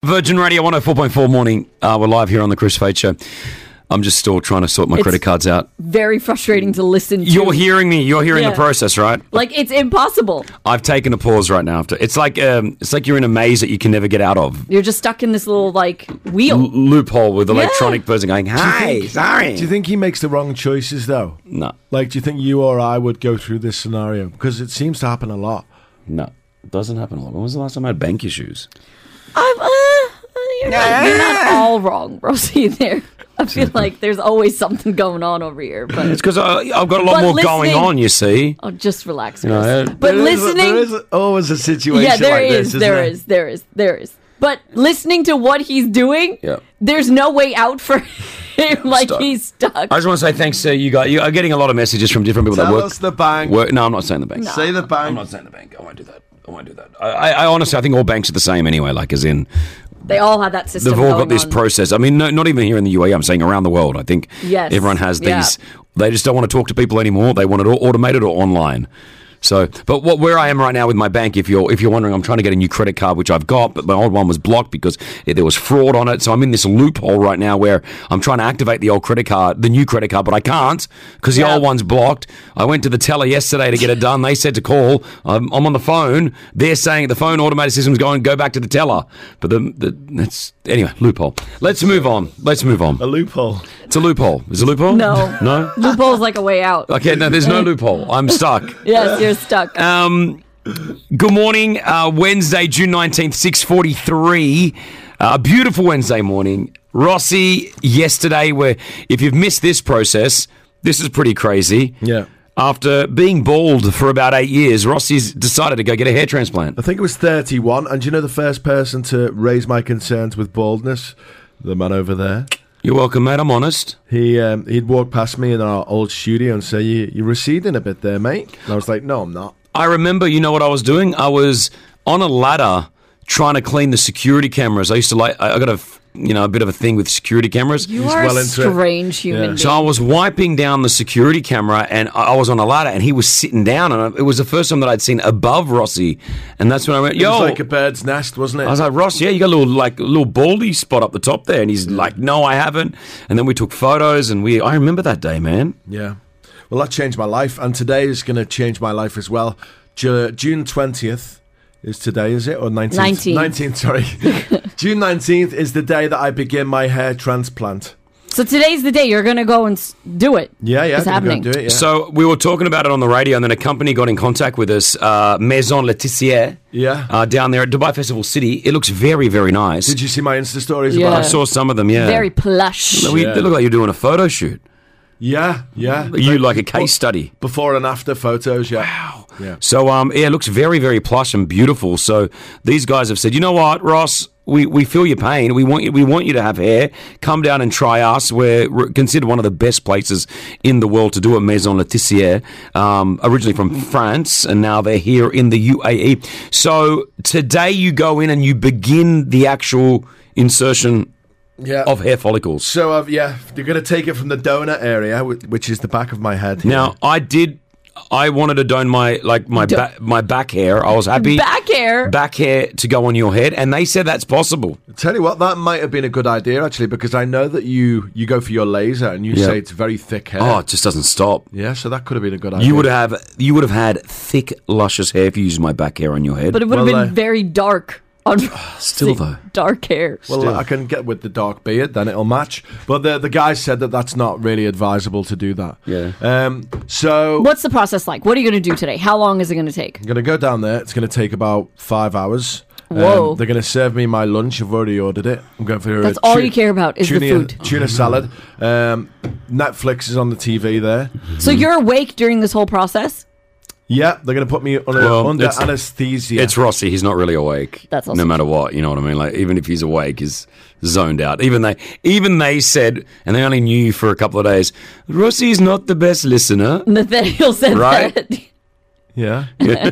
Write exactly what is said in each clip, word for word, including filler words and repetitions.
Virgin Radio one oh four point four morning. Uh, we're live here on the Chris Fade Show. I'm just still trying to sort my It's credit cards out. Very frustrating to listen to. You're hearing me. You're hearing Yeah. the process, right? Like, it's impossible. I've taken a pause right now. After It's like um, it's like you're in a maze that you can never get out of. You're just stuck in this little, like, wheel. L- loophole with Yeah. electronic person going, "Hi, think- sorry." Do you think he makes the wrong choices, though? No, Like, do you think you or I would go through this scenario? Because it seems to happen a lot. no, it doesn't happen a lot. When was the last time I had bank issues? I'm, uh, you're, not, you're not all wrong, Rosie, there. I feel like there's always something going on over here. But It's because I've got a lot But more listening- going on, you see. oh, just relax, You know, Chris. uh, But There is a- listening... there is always a situation yeah, there like is, this, isn't there there? is, there is, there is. But listening to what he's doing, Yeah. there's no way out for him. Like, Stuck. he's stuck. I just want to say thanks to you guys. You are getting a lot of messages from different people Tell that work. us the bank. work. No, I'm not saying the bank. Say the bank. I'm not saying the bank. I won't do that. I won't do that. I, I, I honestly, I think all banks are the same anyway. Like, as in, They all have that system they've all going got this on. process. I mean, no, not even here in the U A E. I'm saying around the world. I think Yes. everyone has Yeah. these. They just don't want to talk to people anymore. They want it all automated or online. So, but what where I am right now with my bank, if you're if you're wondering, I'm trying to get a new credit card, which I've got, but my old one was blocked because it, there was fraud on it. So I'm in this loophole right now where I'm trying to activate the old credit card, the new credit card, but I can't because the Yeah. old one's blocked. I went to the teller yesterday to get it done. They said to call. I'm, I'm on the phone. They're saying the phone automated system's going, go back to the teller. But the, the that's anyway loophole. Let's move on. Let's move on. A loophole. It's a loophole. Is it a loophole? No. No. Loophole's like a way out. Okay. No, there's no loophole. I'm stuck. Yes, you're stuck. Um, good morning, uh, Wednesday, June nineteenth, six forty-three. A uh, beautiful Wednesday morning. Rossi, yesterday, where if you've missed this process, this is pretty crazy. Yeah. After being bald for about eight years, Rossi's decided to go get a hair transplant. I think it was thirty-one. And do you know the first person to raise my concerns with baldness? The man over there. You're welcome, mate. I'm honest. He, um, he'd walk past me in our old studio and say, you, you're receding a bit there, mate. And I was like, no, I'm not. I remember, you know what I was doing? I was on a ladder trying to clean the security cameras. I used to like, I I got a, f- you know, a bit of a thing with security cameras. You He's are well a into it. strange human Yeah. being. So I was wiping down the security camera, and I I was on a ladder, and he was sitting down, and I, it was the first time that I'd seen above Rossi, and that's when I went, It "Yo!" was like a bird's nest, wasn't it? I was like, "Ross, yeah, you got a little like a little baldy spot up the top there," and he's like, "No, I haven't." And then we took photos, and we I remember that day, man. Yeah. Well, that changed my life. And today is going to change my life as well. Ju- June twentieth is today, is it? Or nineteenth? nineteenth. nineteenth, sorry. June nineteenth is the day that I begin my hair transplant. So today's the day you're going to go and s- do it. Yeah, yeah. It's gonna go happening. and do it, yeah. So we were talking about it on the radio, and then a company got in contact with us, uh, Maison Laetitia, Yeah. uh, down there at Dubai Festival City. It looks very, very nice. Did you see my Insta stories Yeah. about I it? saw some of them. Yeah, Very plush. We, Yeah. They look like you're doing a photo shoot. Yeah, yeah. You like a case study. Before and after photos, yeah. Wow. Yeah. So, um, yeah, it looks very, very plush and beautiful. So these guys have said, you know what, Ross, we, we feel your pain. We want you, we want you to have hair. Come down and try us. We're re- considered one of the best places in the world to do a Maison Laetitia, um, originally from France, and now they're here in the U A E. So today you go in and you begin the actual insertion Yeah. of hair follicles. So, uh, yeah, they're going to take it from the donor area, wh- which is the back of my head. here. Now, I did... I wanted to don my like my Do- ba- my back hair. I was happy Back hair. back hair to go on your head, and they said that's possible. Tell you what, that might have been a good idea, actually, because I know that you, you go for your laser and you Yeah. say it's very thick hair. Oh, it just doesn't stop. Yeah, so that could have been a good idea. You would have you would have had thick, luscious hair if you used my back hair on your head. But it would have Well, been uh, very dark. On still though. dark hair. Well, Still. I can get with the dark beard, then it'll match. But the the guy said that that's not really advisable to do that. Yeah. Um. So What's the process like? What are you going to do today? How long is it going to take? I'm gonna go down there. It's gonna take about five hours. Um, Whoa. they're gonna serve me my lunch. I've already ordered it. I'm going for That's a all tu- you care about is the tuna, food. Tuna salad. Um. Netflix is on the T V there. So you're awake during this whole process? Yeah, they're gonna put me on a, Well, under it's- anesthesia. It's Rossi. He's not really awake. That's also no matter what. You know what I mean? Like even if he's awake, he's zoned out. Even they even they said, and they only knew you for a couple of days. Rossi's not the best listener. Nathaniel said Right. that. yeah.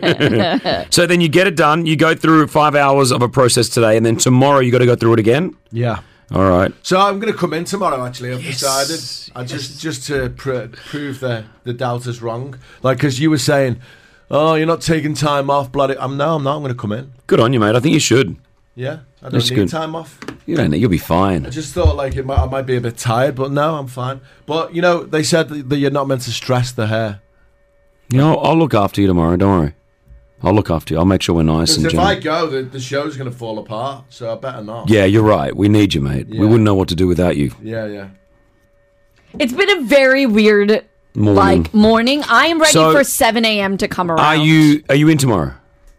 So then you get it done. You go through five hours of a process today, and then tomorrow you got to go through it again. Yeah. All right. So I'm going to come in tomorrow. Actually, I've decided. I just just to pr- prove the the doubters wrong. Like, because you were saying, "Oh, you're not taking time off, bloody." I'm no, I'm not. I'm going to come in. Good on you, mate. I think you should. Yeah. I don't That's need good. time off. You don't know. You'll be fine. I just thought like it might, I might be a bit tired, but no, I'm fine. But you know, they said that you're not meant to stress the hair. You know, I'll look after you tomorrow. Don't worry. I'll look after you. I'll make sure we're nice Because and if gentle. I go, the, the show's going to fall apart. So I better not. Yeah, you're right. We need you, mate. Yeah. We wouldn't know what to do without you. Yeah, yeah. It's been a very weird Morning. like morning. I am ready So, for seven a.m. to come around. Are you Are you in tomorrow?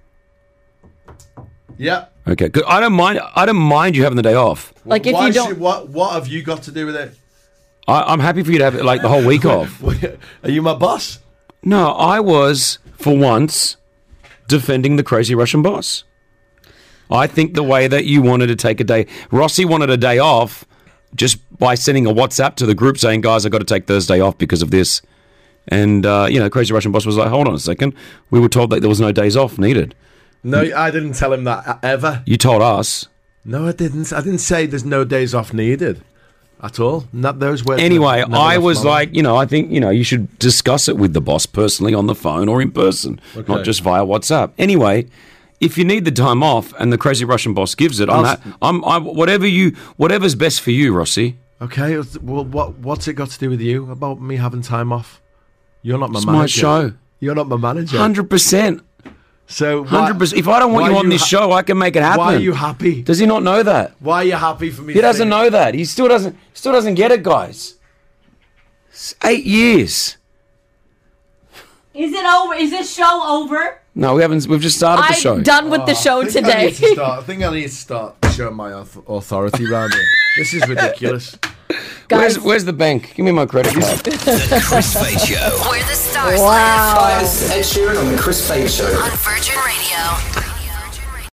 Yeah. Okay, good. I don't mind. I don't mind you having the day off. Like, if Why you should- don't- what What have you got to do with it? I, I'm happy for you to have like the whole week off. Are you my boss? No, I was for once defending the crazy Russian boss. I think the way that you wanted to take a day, Rossi wanted a day off just by sending a WhatsApp to the group saying, "Guys, I got to take Thursday off because of this." And uh, you know, crazy Russian boss was like, "Hold on a second. We were told that there was no days off needed." No, I didn't tell him that ever. You told us. No, I didn't. I didn't say there's no days off needed at all. Not those words. Anyway, never I left was my mouth. like, you know, I think, you know, you should discuss it with the boss personally on the phone or in person, Okay. not just via WhatsApp. Anyway, if you need the time off and the crazy Russian boss gives it, I'm, I'll- ha- I'm, I'm whatever you, whatever's best for you, Rossi. okay. Well, what what's it got to do with you about me having time off? You're not my It's manager. my show. You're not my manager. Hundred percent, So why- hundred percent. If I don't want why you are on this ha- show, I can make it happen. Why are you happy? Does he not know that? Why are you happy for me? He to doesn't think- know that. He still doesn't. Still doesn't get it, guys. It's eight years. Is it over? Is this show over? No, we haven't. We've just started the show. I'm done with the show I think I, today. need to start, I think I need to start showing my auth- authority around here. This is ridiculous. Where's, Guys, where's the bank? Give me my credit card. The Chris Fade Show. Where the stars wow. Ed Sheeran on the Chris Fade Show. live on Virgin Radio.